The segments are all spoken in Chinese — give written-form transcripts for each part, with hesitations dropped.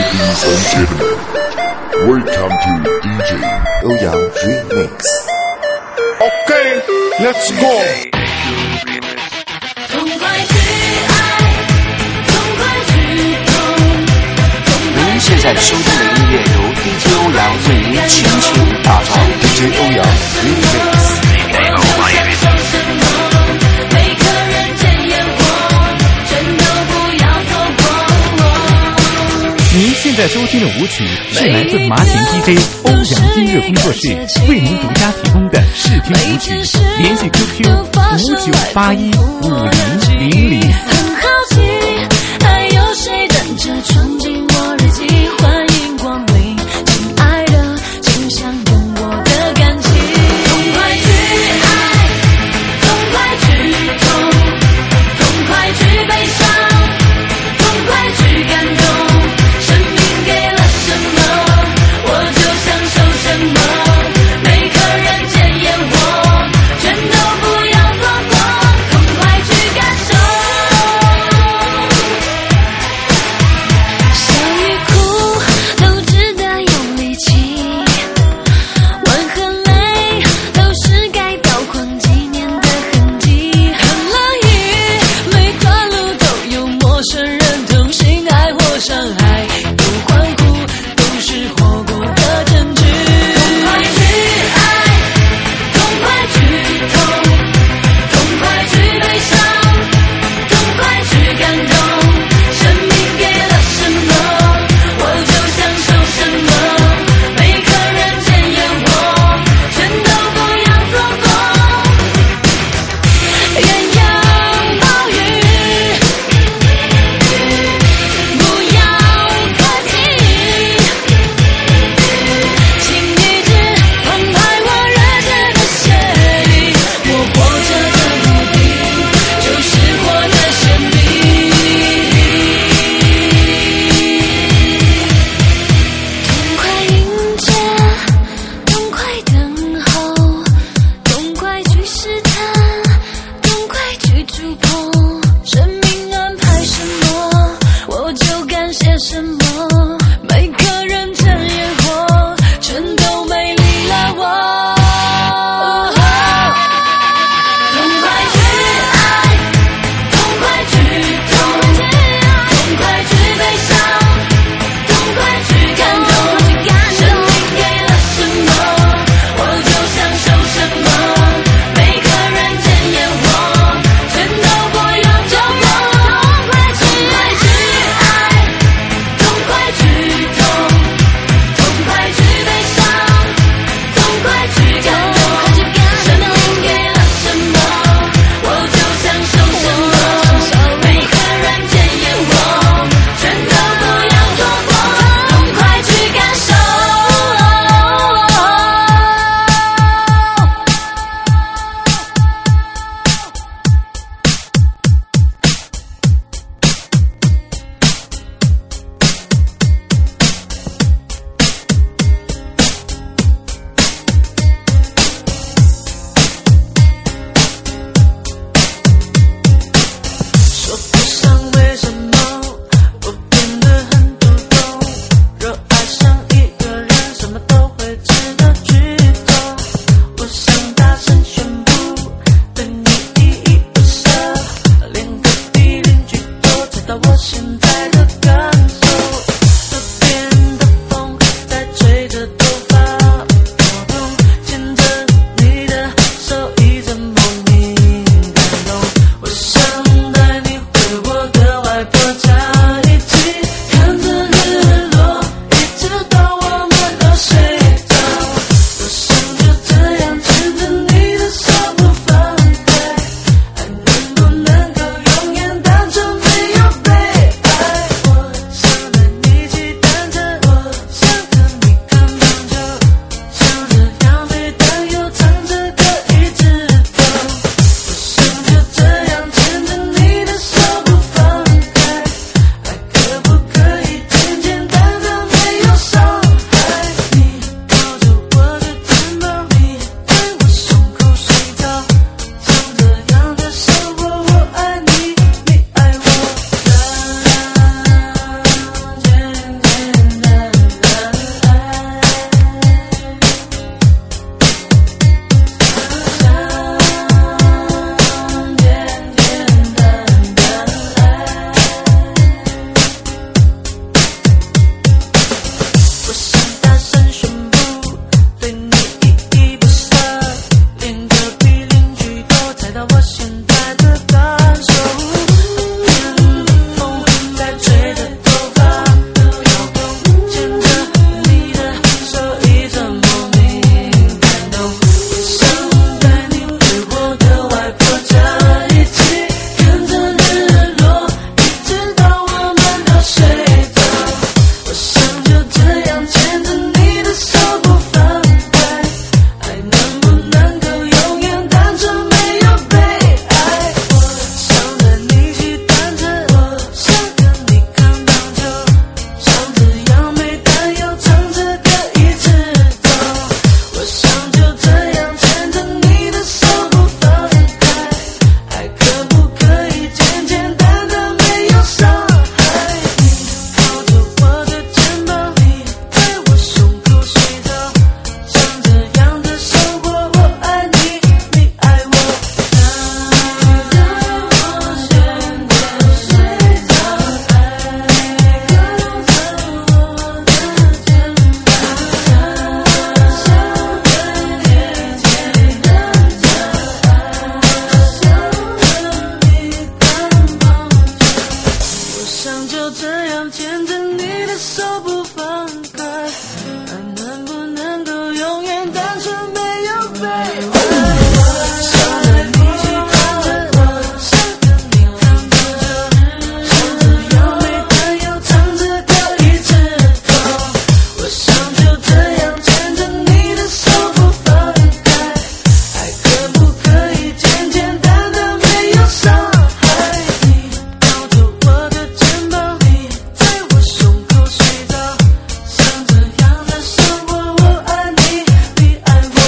Ladies and gentlemen, welcome to DJ 欧阳 Remix. Okay, let's go. 痛快去爱，痛快去痛。 您现在收听的音乐由 DJ 欧阳为您倾情打造。 DJ 欧阳 Remix. 您现在收听的舞曲是来自麻田 DJ 欧阳音乐工作室为您独家提供的试听舞曲，联系 QQ 59815000。 很好奇，还有谁等着闯进我日记？欢迎光临，亲爱的，请相拥我的感情。痛快去爱，痛快去痛，痛快去悲伤，痛快去感动。 到我现在的感受。风在吹着头发飘动，牵着你的手，一阵莫名感动。我想带你回我的外婆家，一起跟着日落，一直到我们都睡着。我想就这样牵着你的手不放开，爱能不能够永远单纯没有被爱。我想带你骑单车，我想跟你看棒球，像这样没担忧，唱着歌一直走。我想就这样牵着你的手不放开，爱可不可以简简单单没有伤害？你靠着我的肩膀，你在我胸口睡着，像这样的生活，我爱你，你爱我。让我现在睡着，爱靠着我的肩膀，想跟你简单的我想就这样牵着你的手不放开，爱能不能够永远单纯没有被爱？想带你去看着我，想跟你看棒球，像这样没担忧，唱着歌一直走。我想就这样牵着你的手不放开，爱可不可以简简单单没有伤害？你靠着我的肩膀，你在我胸口睡着，像这样的生活，我爱你，你爱我。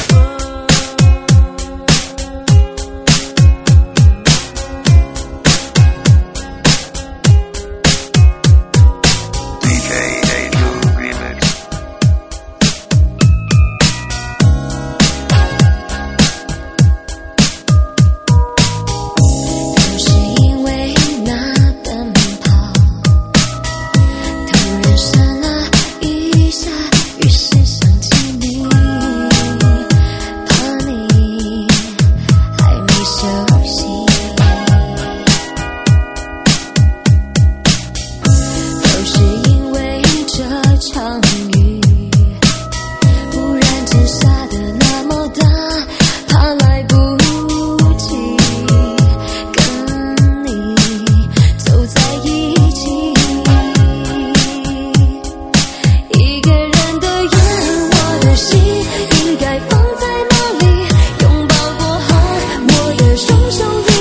都是因为那奔跑，突然闪了一下，于是想起你，怕你还没休息。都是因为这场雨，忽然间下得那么大，怕来不及跟你走在一起。一个人的夜，我的心应该放在哪里？拥抱过后，我的双手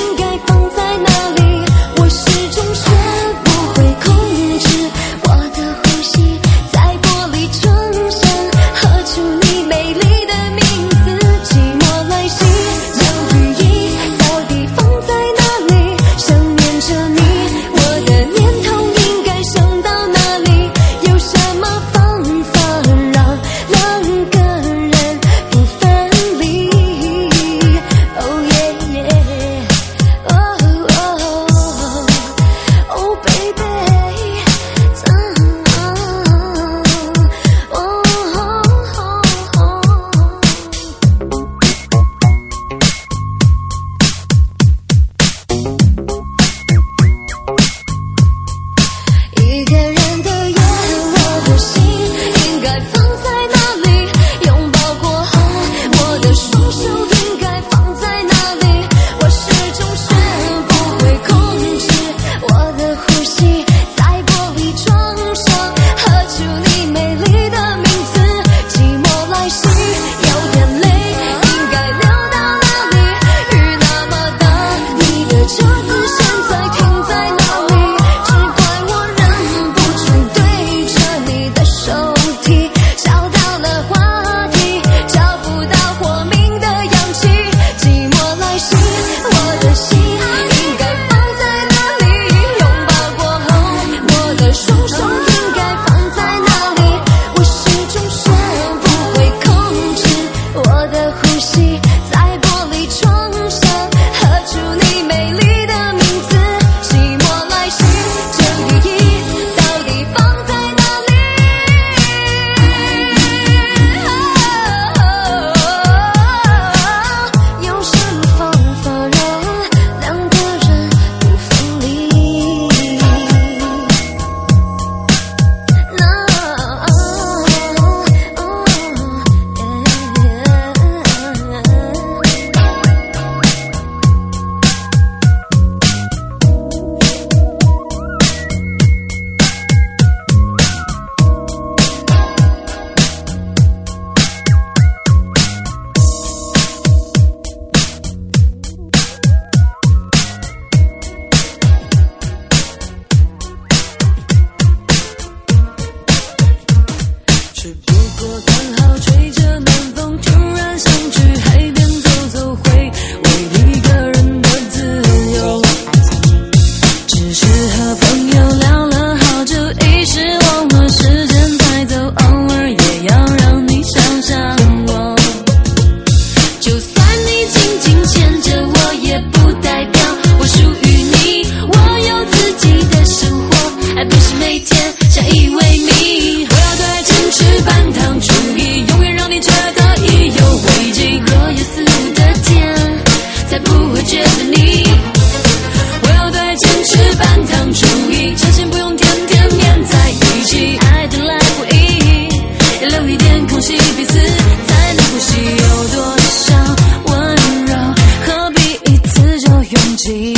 得你，我要对坚持半糖注意，这些不用天天黏在一起，爱的来不易，要留一点空隙，彼此才能呼吸，有多少温柔，何必一次就用尽。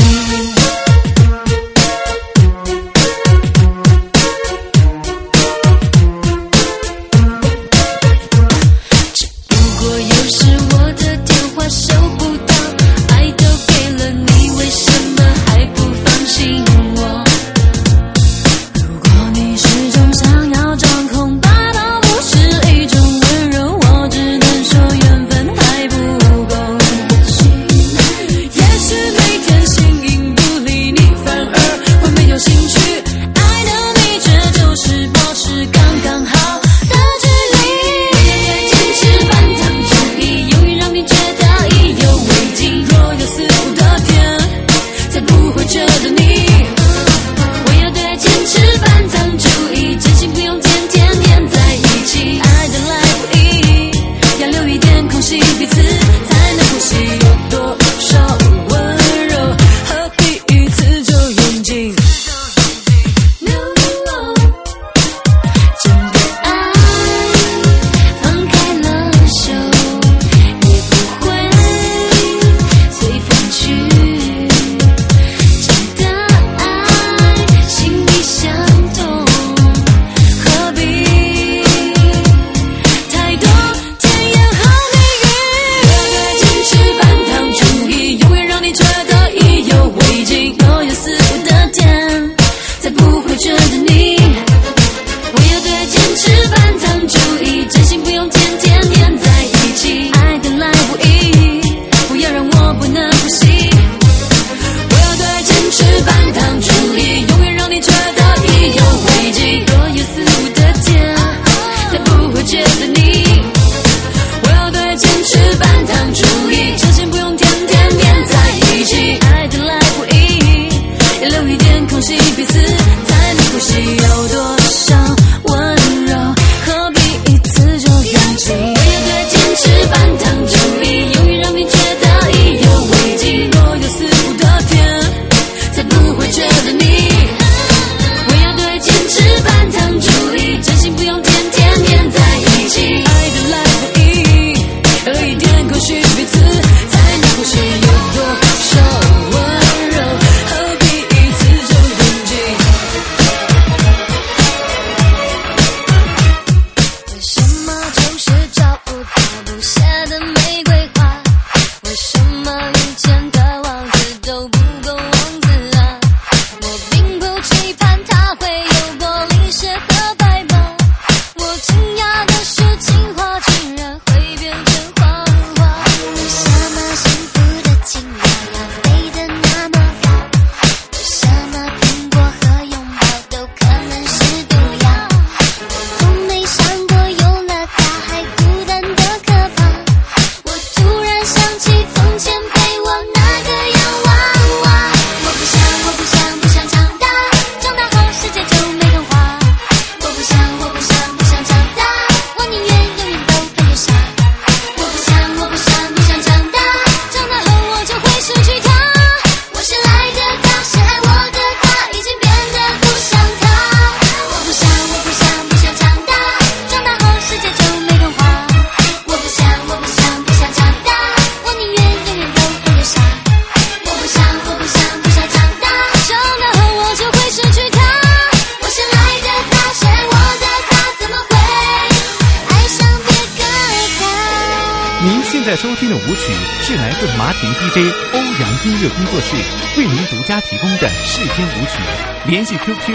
收听的舞曲是来自麻田 DJ 欧阳音乐工作室为您独家提供的试听舞曲，联系 QQ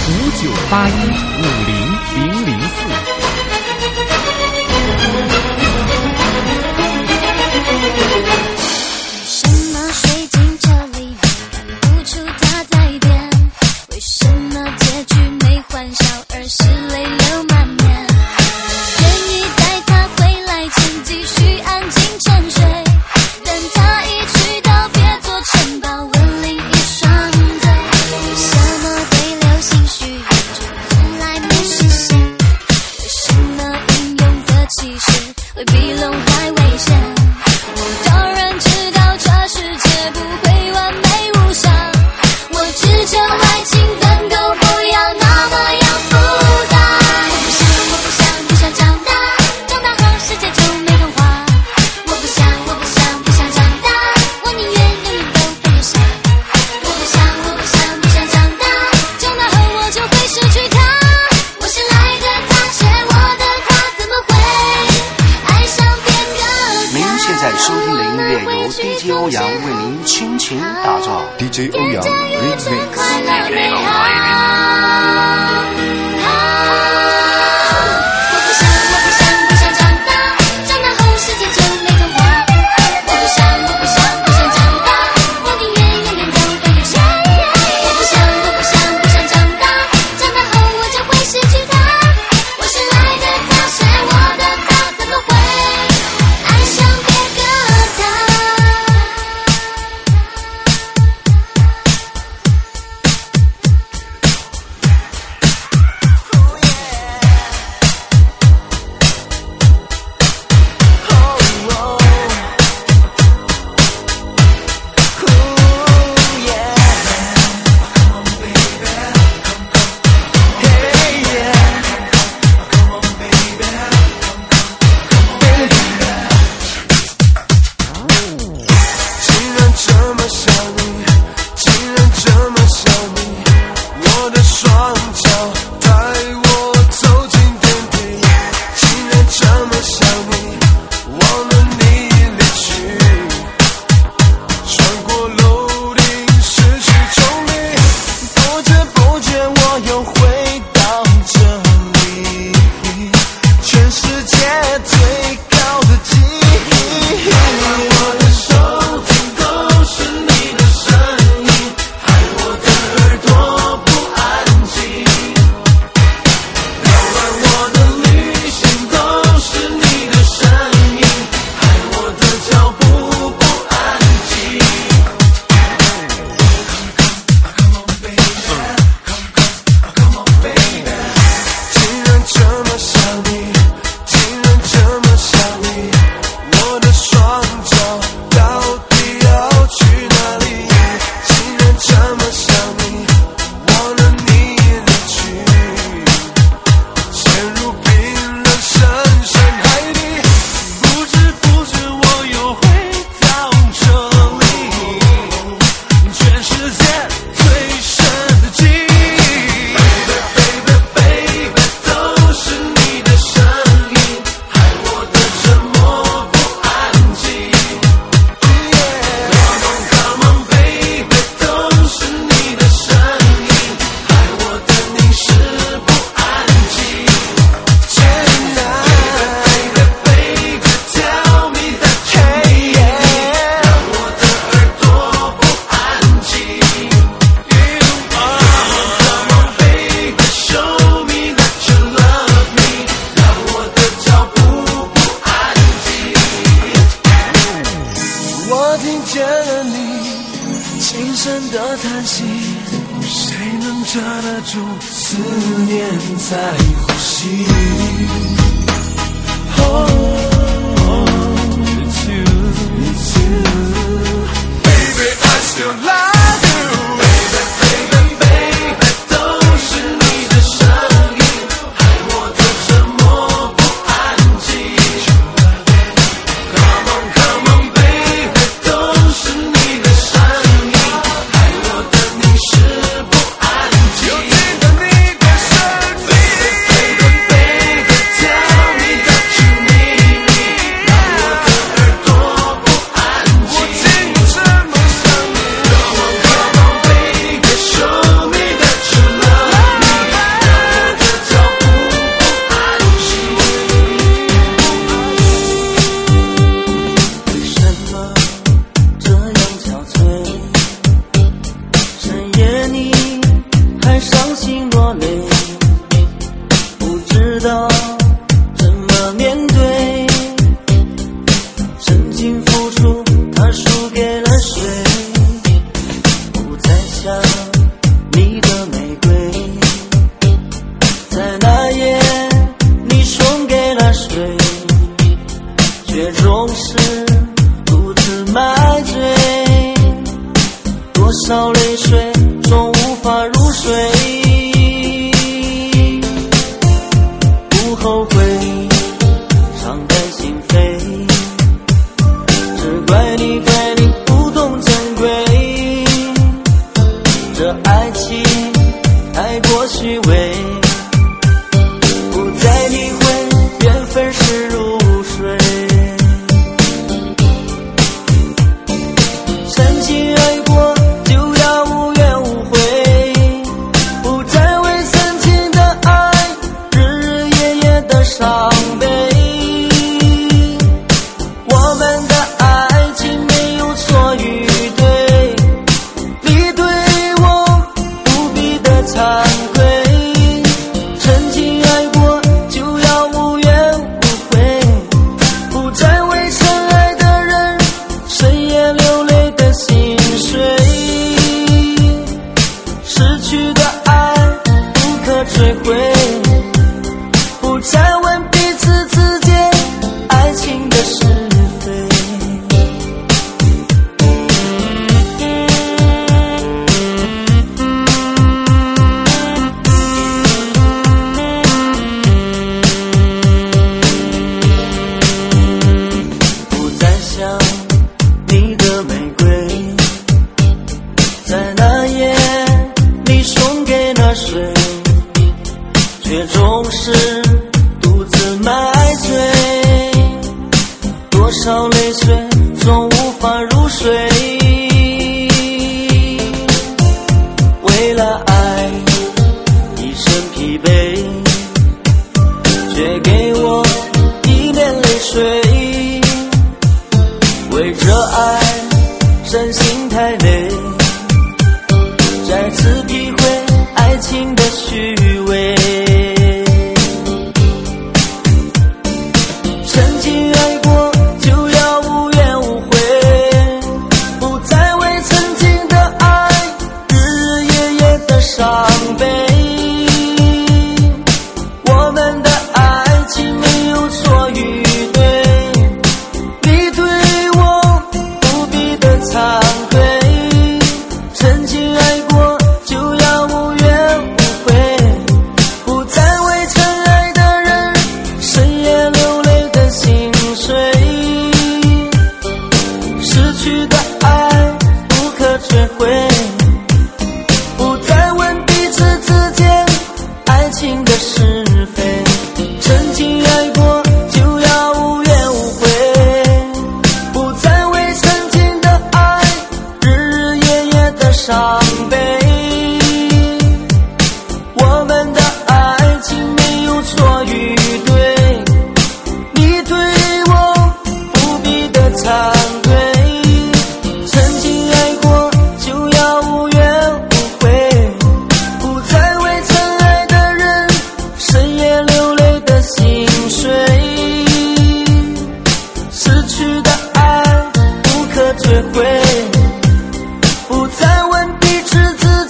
5981500004。 为什么对流星许愿，却从来没实现？为您倾情打造。 DJ 欧阳 Remix。 曾经摧毁，不再问彼此之间爱情的是非，曾经爱过就要无怨无悔，不再为曾经的爱日日夜夜的伤悲。我们的爱情没有错与对，你对我不必的惭愧，曾经爱过就要无怨无悔，不再为曾爱的人深夜流泪的心碎，失去的爱不可摧毁，不再问彼此之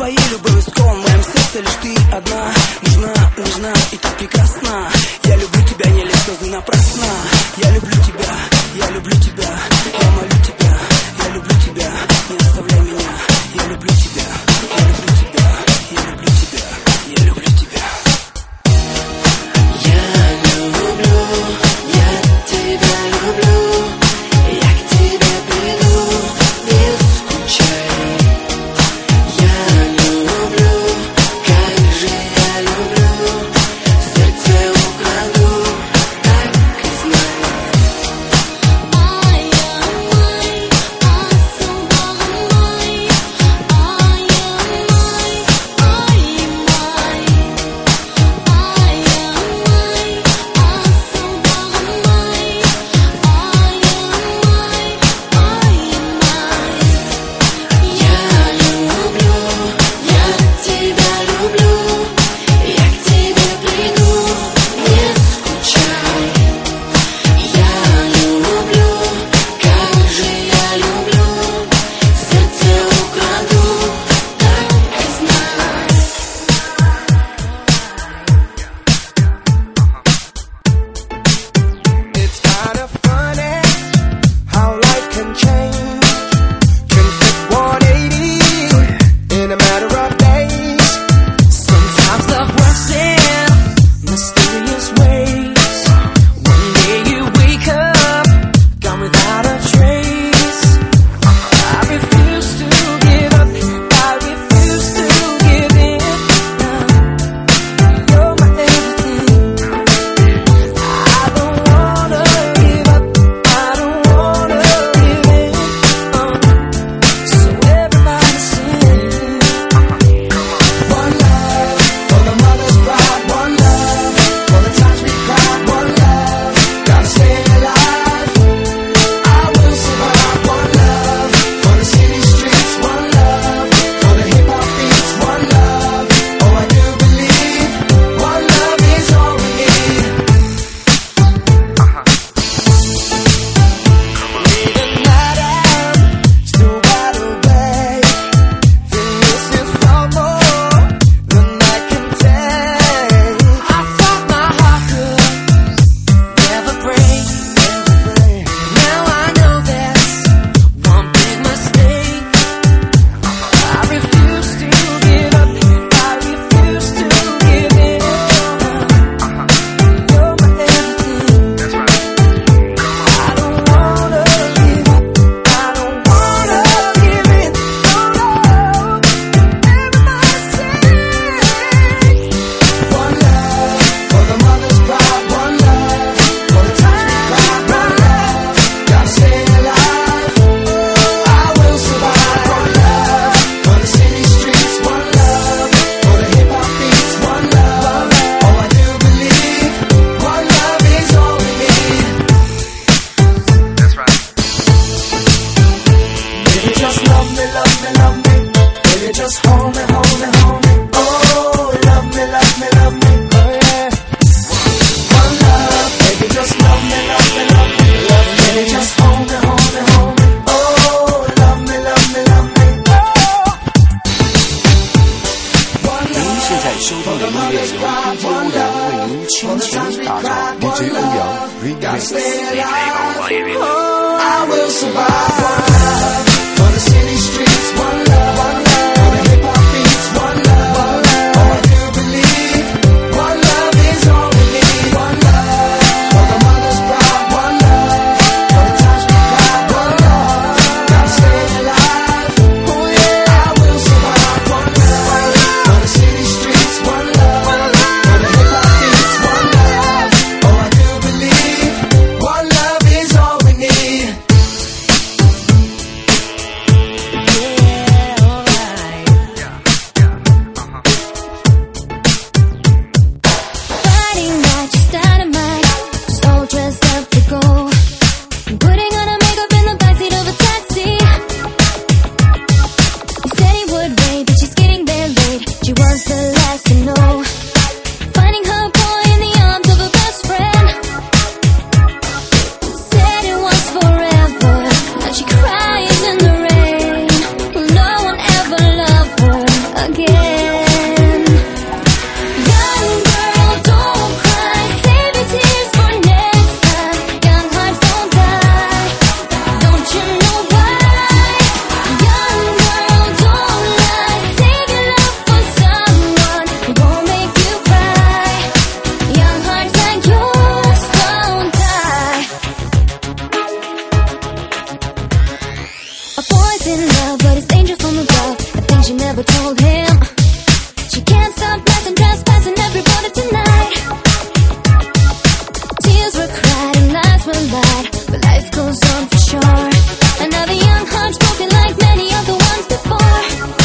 твоей любовью скован, в моем сердце лишь ты одна. Нужна, нужна и так прекрасна. Я люблю тебя, не лишь слезы напрасно. Я люблю тебя, я люблю тебя, я молю тебя, я люблю тебя, не оставляй меня. Я люблю тебя, я люблю тебя, я люблю тебя, я люблю тебя. Я люблю, я тебя люблю, я к тебе приду, не скучай. Я люблю, как же я люблю, сердце украду, так и знай. DJ 欧阳 Remix。 I will survive. One love for the city streets. One love for the hip hop beats. One love. Oh, I do believe. One love is all we need. One love for the mother's pride. One love for the times we cried. One love, gotta stay alive. Oh yeah, I will survive. One love for the city streets. One love for the hip hop beats. One love. Oh, I do believe. One love is all we need. never told him she can't stop passing, trespassing everybody tonight. Tears were cried and lies were lied, but life goes on for sure. Another young heart's broken like many of the ones before.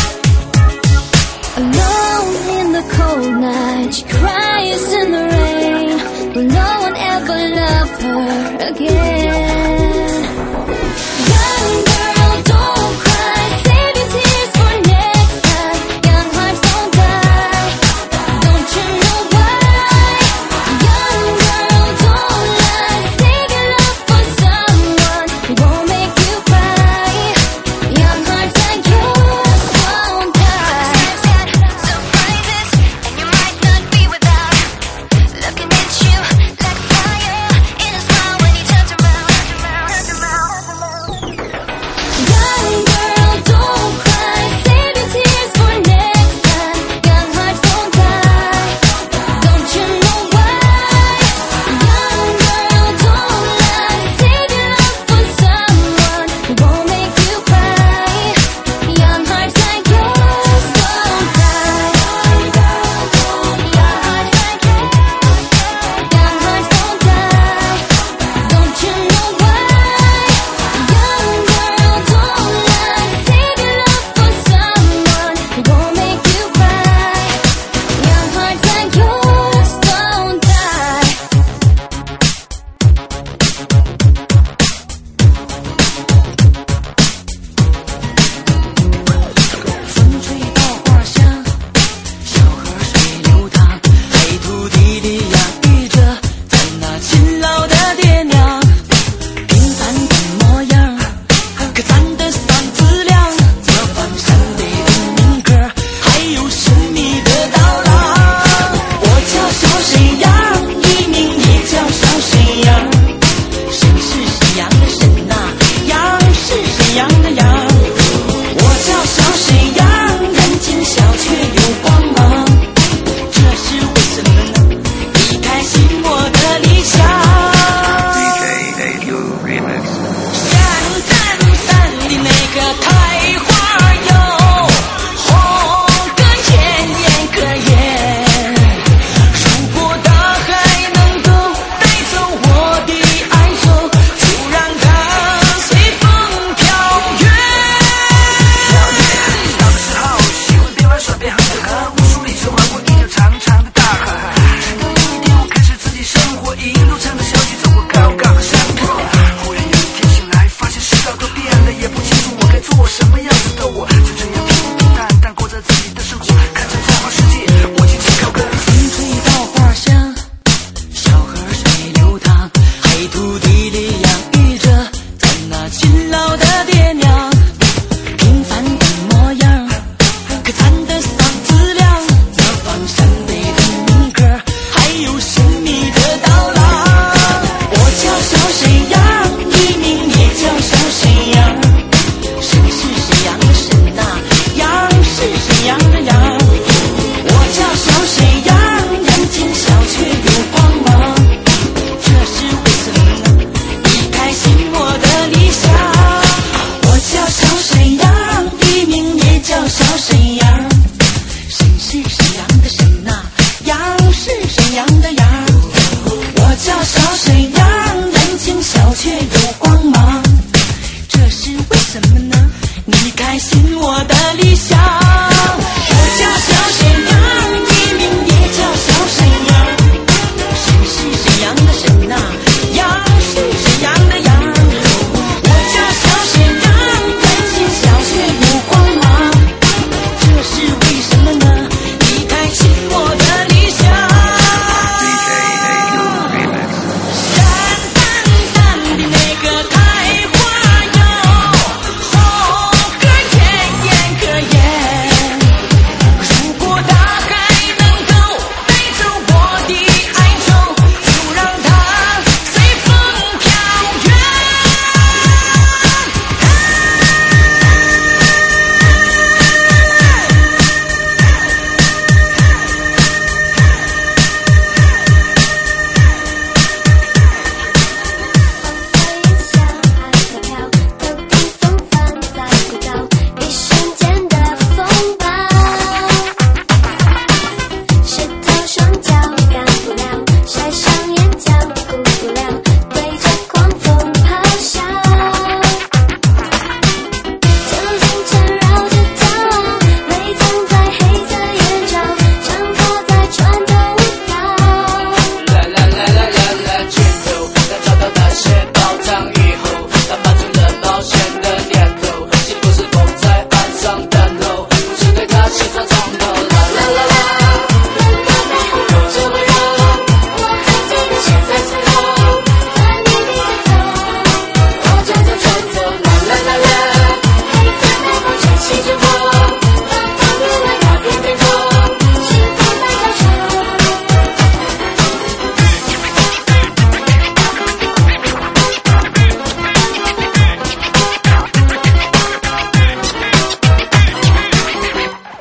Alone in the cold night, she cries in the rain. Will no one ever love her again? Young girl, don't cry, save your tears for next time. Young hearts don't die, don't you know why? Young girl, don't lie, save your love for someone who won't make you cry. Young hearts like yours won't die. Surprises, and you might not be without. Looking at you like fire in a smile when he turns around.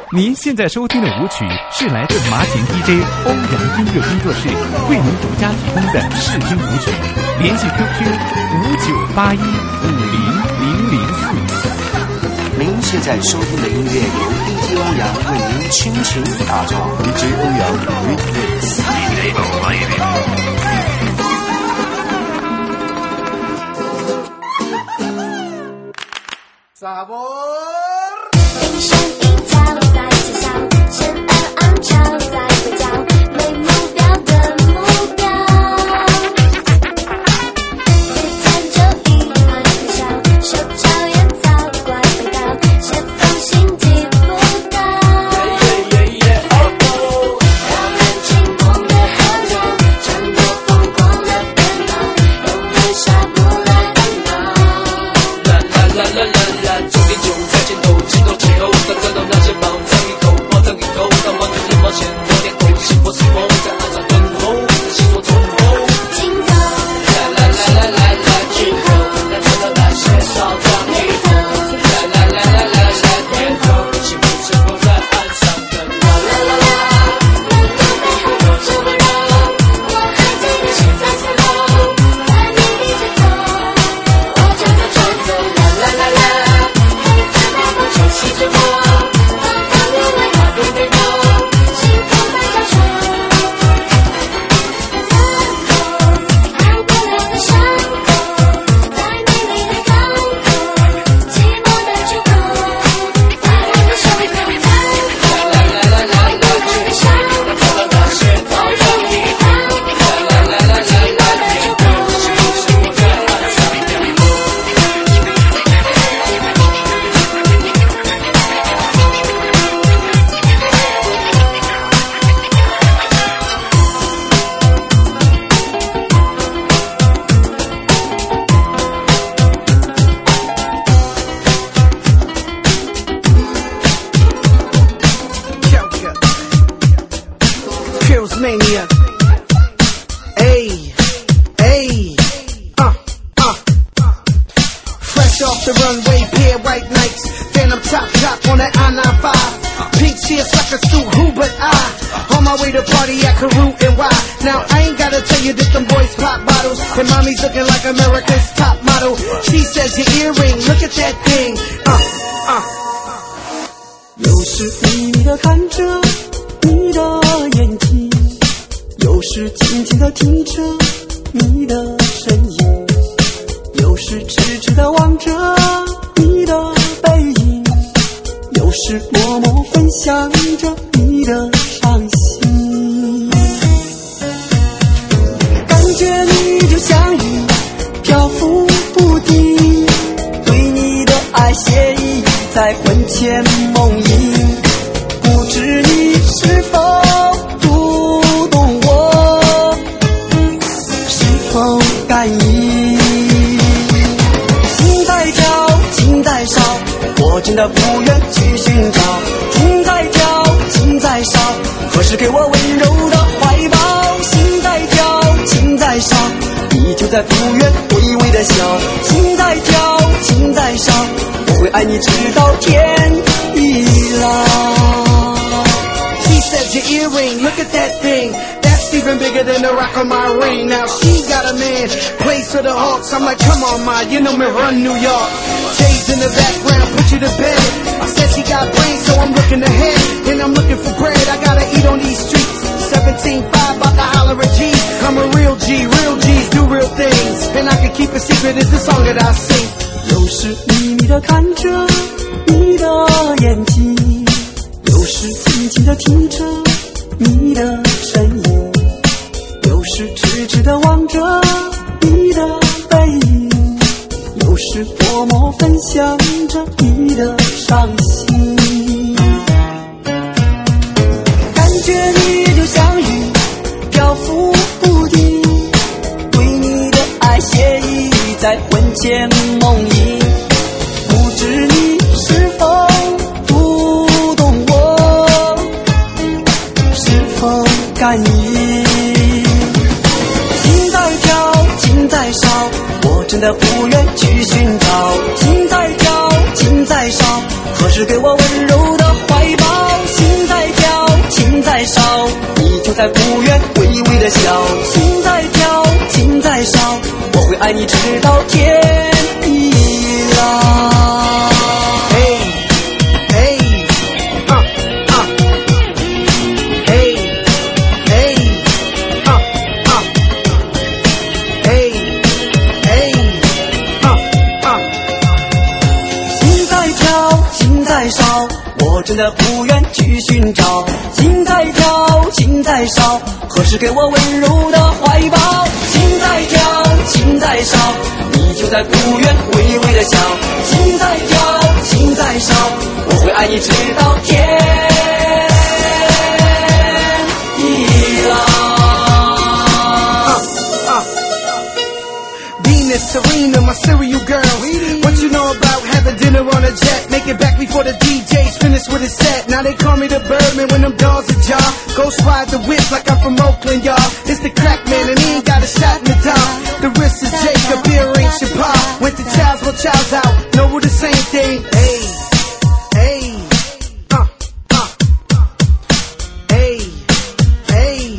您现在收听的舞曲是来自麻田 DJ 欧阳音乐工作室为您独家提供的试听舞曲，联系 QQ 5981500004。 您现在收听的音乐由 DJ 欧阳为您倾情打造。 DJ 欧阳 Remix。 一闪一跳在街上，深暗昂长在回家，没目标的目标。别看着一碗可笑，手抄烟草怪味道，写封信寄不到。让人群梦的河流，穿过疯狂的奔跑，永远下不来的脑。 终点就在前头，镜头前后，当看到那些宝藏一口，宝藏一口，当完全脸冒险，我脸红，心破是梦，在岸上等候，心所冲锋。 尽头，之后，看到那些宝藏以后， 点头，幸福生活在岸上等候。 背后都是温柔，我还记得是在四楼，在你的街头，我就在传走。吹起着我，把它留在海边的肉，幸福在招手。在村口，爱不了的伤口，在美丽的港口，寂寞的出口，在我的胸口。在爱不了的伤口，在美丽的港口，寂寞的出口。 Mania. Ayy, ayy, fresh off the runway, pair white nights, phantom top on that I-95. Pink seersucker suit, who but I? On my way to party at Karoo and Y. Now I ain't gotta tell you that them boys pop bottles, and mommy's looking like America's top model. She says your earring, look at that thing. 有时迷迷地看着你的眼睛，有时静静地听着你的声音，有时痴痴地望着你的背影，有时默默分享着你的伤心。感觉你就像云，漂浮不定，对你的爱写意在魂牵梦萦，不知你是否读懂我，是否感应。心在跳，情在烧，我真的不愿去寻找。情在跳，情在烧，何时给我温柔的怀抱？心在跳，情在烧，你就在不愿微微的笑。情在跳，情在烧，我会爱你直到天地老。 She says your earring, look at that thing. That's even bigger than the rock on my ring. Now she got a man, plays for the Hawks. I'm like, come on, ma, you know me run New York. Jay's in the background, put you to bed. I said she got brains, so I'm looking ahead. And I'm looking for bread, I gotta eat on these streets. 17.5, about to holler at G. I'm a real G, real G's do real things. And I can keep a secret, it's the song that I sing. 有时迷迷地看着你的眼睛，有时静静地听着你的声音，有时痴痴地望着你的背影，有时默默分享着你的伤心。感觉你就像云，漂浮不定，对你的爱写意在魂牵梦萦，不知你是否读懂我，是否感应。情在跳，情在烧，我真的不愿去寻找。情在跳，情在烧，何时给我温柔的怀抱？ 在不远微微的笑，心在跳，情在烧，我会爱你直到天地老。嘿，嘿，嘿，嘿，嘿，嘿，心在跳，情在烧，我真的不愿去寻找，心在跳，情在烧，何时给我温柔的怀抱？心在跳，情在烧，你就在不远微微的笑，心在跳，情在烧，我会爱你直到天地老。 Venus, Serena, my cereal girl. What you know about having dinner on a jet? Make it back before the DJ's finished with his set. Now they call me the Birdman when them dogs are jaw. Ghost ride the whip like I'm from Oakland, y'all. It's the crack man and he ain't got a shot in the top. The wrist is Jacob, earrings should pop. Went to Child's, well Child's out. No, we're the same thing. Hey, hey, hey, hey,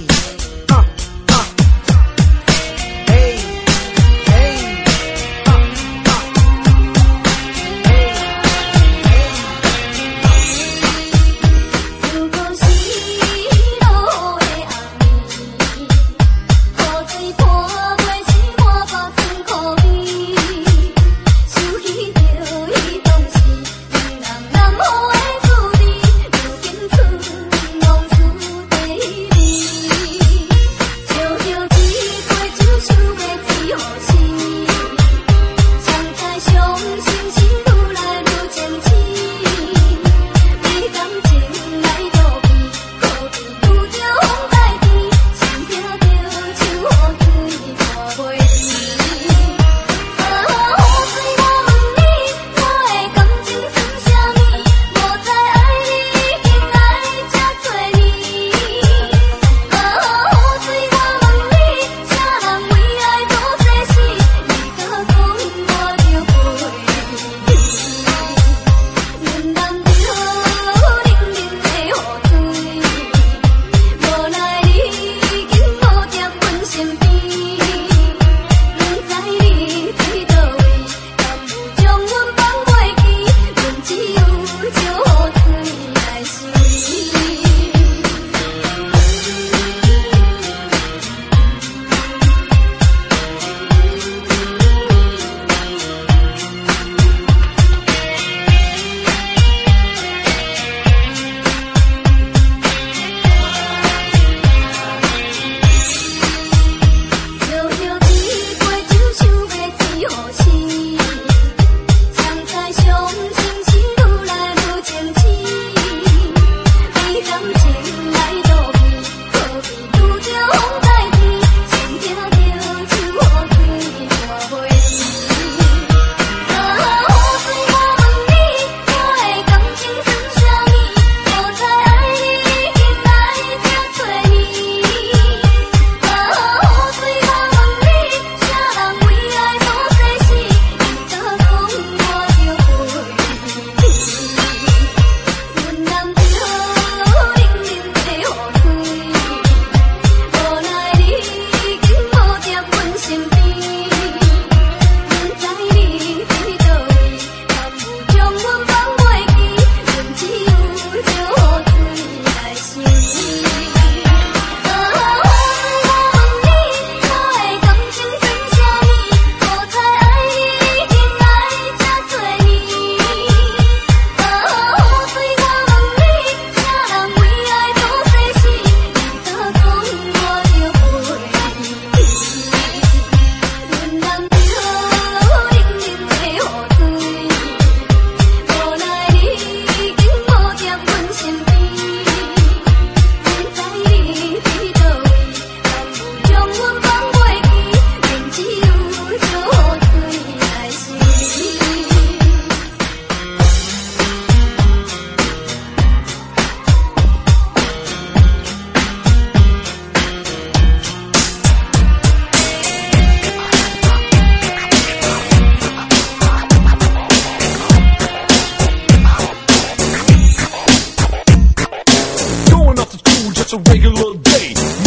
a regular day.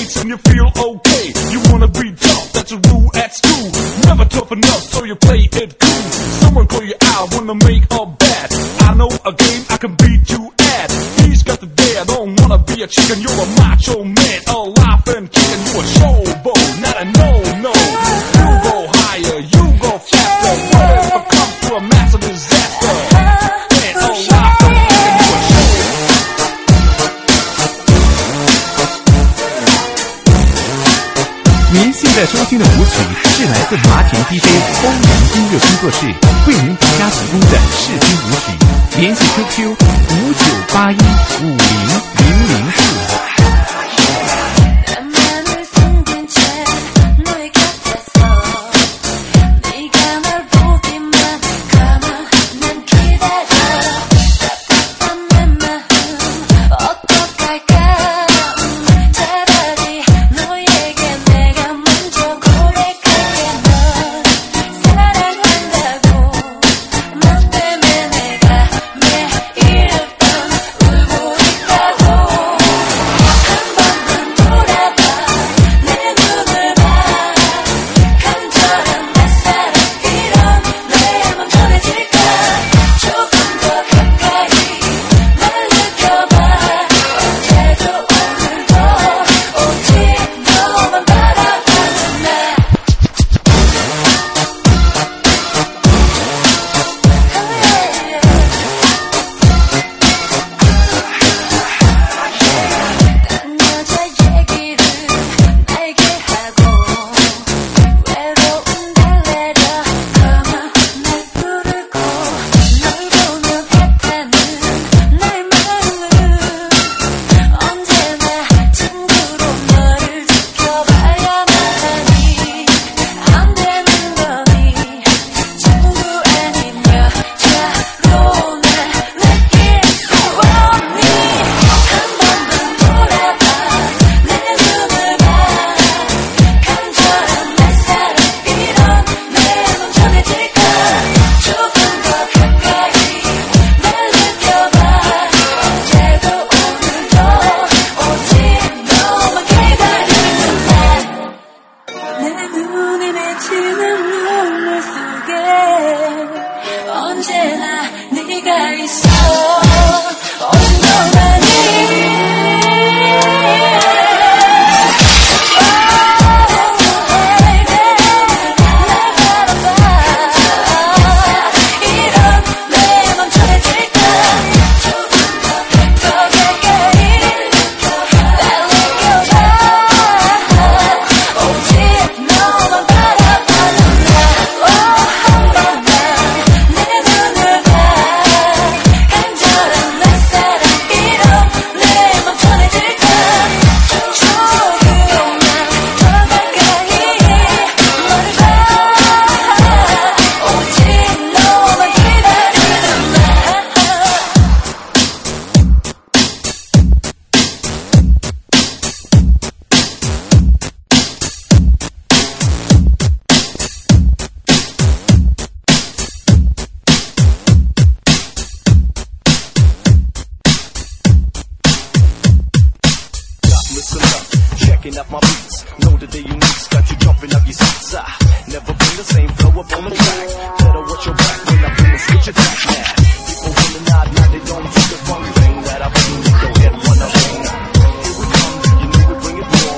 face and you feel okay. You wanna be tough, that's a rule at school. Never tough enough, so you play it cool. Someone call you out, wanna make a bet. I know a game I can beat you at. He's got the dare, don't wanna be a chicken. You're a macho man, alive and kicking. You a showboat, not a no-no. You go higher, you go faster. Whatever comes to a massive disaster. Man, alive and kicking, you a showboat. 您现在收听的舞曲是来自麻田 DJ 欧阳音乐工作室为您独家提供的视听舞曲，联系 QQ 5981500004。 Checking out my beats, know that they unique, got you jumping up your seats. Never been the same flow up on the track. Better watch your back when I bring the switch attack. Yeah, people wanna nod, now they don't do the fun thing that I bring. Go ahead, run up ring. Here we come, you know we bring it warm.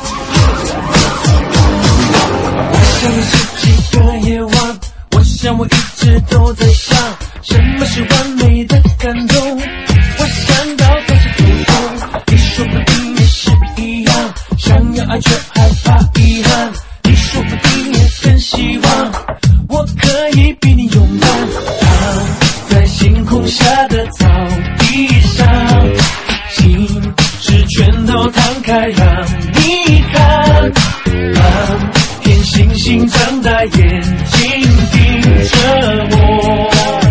我想你是几个夜晚，我想我一直都在想，什么是完美的感动？我想到都是普通，你说不定也是一样。想要爱却害怕遗憾，你说不定也很希望我可以比你勇敢。躺在星空下的草地上，心事全都摊开让你看，满天星星张大眼睛盯着我。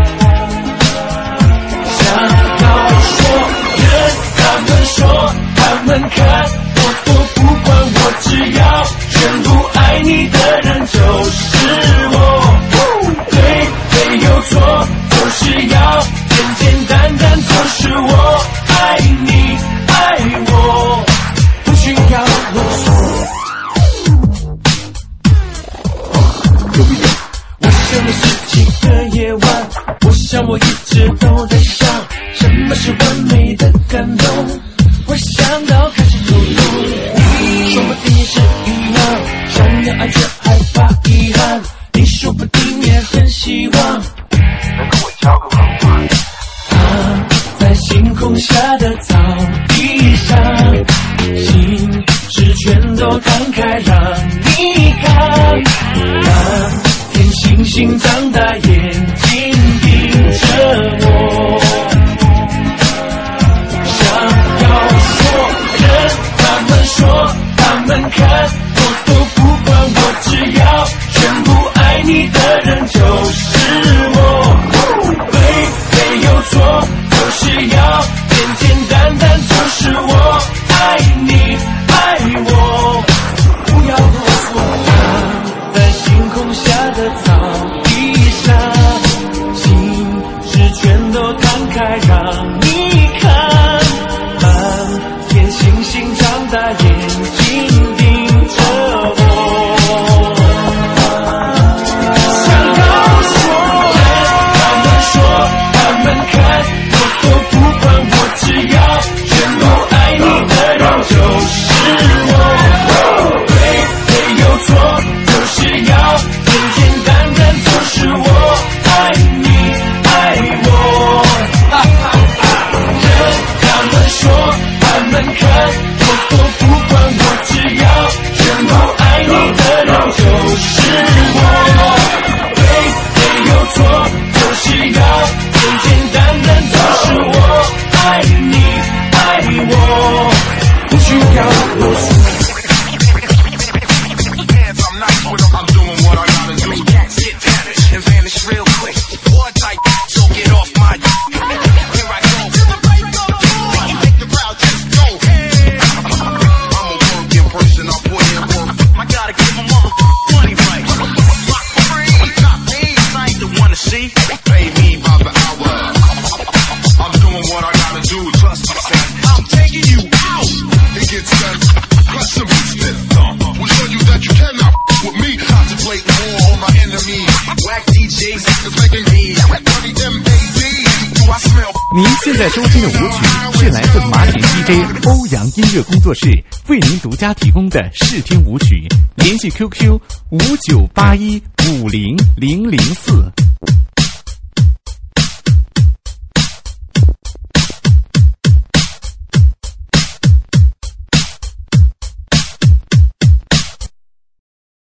想要说人，他们说他们看不管我，只要全部爱你的人就是我。对没有错，就是要简简单单，就是我爱你爱我，不需要啰嗦。 想我一直都在想，什么是完美的感动？我想到开始头痛，你说不定也是一样，想要爱却害怕遗憾，你说不定也很希望能跟我交个朋友。躺在星空下的草地上，心事全都摊开让你看，让天星星长大眼睛盯着我。想要说人，他们说他们看，我都不管，我只要全部爱你的人就是我。对没有错，就是要简简单单，就是我爱你爱我，不要啰嗦。躺在星空下的草地上，心事全都摊开让你看，满天星星长大眼睛盯着我。想要说他们说他们看，我都不管，我只要全部爱你的人就是我。对没有错，就是要简简单单，就是我爱你爱我。人他们说他们看，我都不管，我只要全部爱你的人就是我。对没有错，就是要简简单单，就是我爱你爱我，不需要啰嗦。 I'm nice with them, I'm doing what I gotta do. Cats get vanished and vanish real quick. Boy type, so get off my here I go. Make the crowd just go. I'm a working person, I put in work. I gotta give my money right. Rock free, not me, I ain't the one to see. Pay me by the hour. I'm doing what I gotta do, trust me, son. I'm taking you out. It gets done. Plus some business. We'll show you that you cannot with me. Contemplate more on my enemies. Whack DJs is making me. Money them baby. Do I smell? 您现在收听的舞曲是来自麻田 DJ 欧阳音乐工作室为您独家提供的试听舞曲，联系 QQ 5981500004。